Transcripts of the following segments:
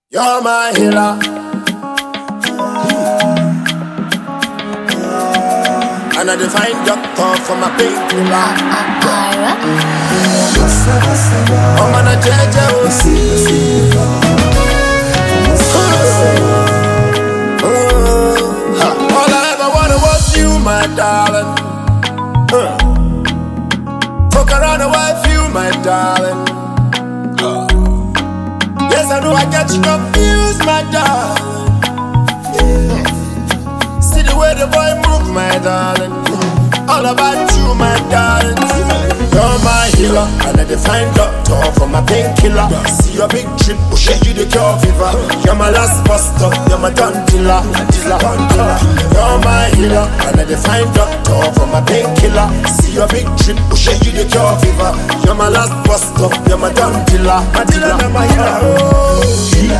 You're my healer, and I define doctor for my painkiller. I'm on a all I ever wanted was you, my darling. Fuck around and wife you, my darling. Yes, I know I got you confused, my darling. See the way the boy move, my darling. All about you, my darling. You're my healer, and I define doctor for my painkiller. See your big trip, will show you the cure fever. You're my last buster, you're my gun killer. You're my healer, and I define doctor for my painkiller. See your big trip, will show you the cure fever. You're my last buster, you're my gun killer. My dealer, you're my healer. Healer.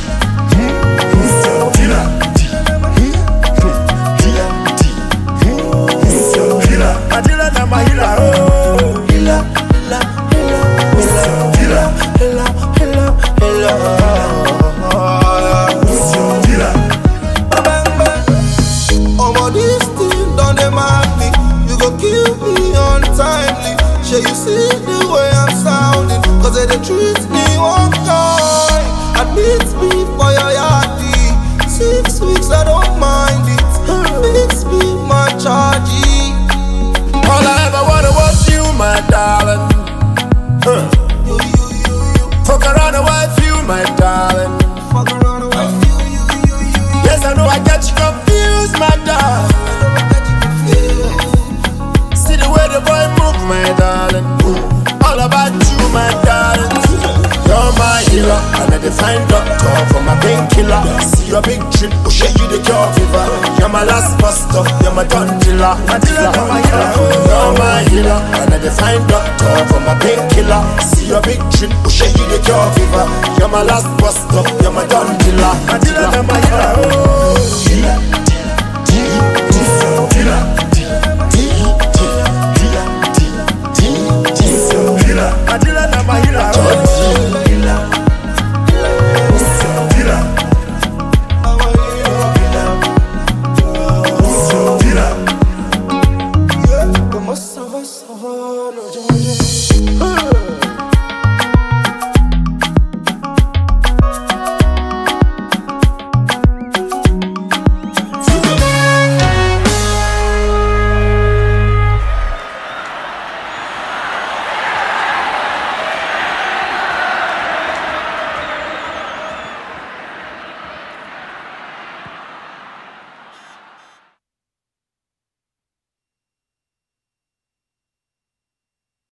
My dealer, now my healer, oh. Healer, healer, healer, healer, healer, healer, healer, healer. Oh, this thing done them at me. You go kill me untimely. Shall you see the way I'm sounding? Cause they treat me one kind. Admit me for your yardie. 6 weeks, I don't mind it. Fix me my charge. All I ever wanted was you, my darling. Fuck around and wife you, my darling. Yes, I know I got you confused, my darling. See the way the boy move, my darling. All about you, my darling. You're my healer, and I define doctor for my painkiller. See your big trip, will show you the cure fever. You're my last buster, you're my gun killer. My dealer, you're my healer. You're my healer, and I define doctor for my painkiller. See your big trip, will show you the cure fever. You're my last buster, you're my gun killer. My dealer,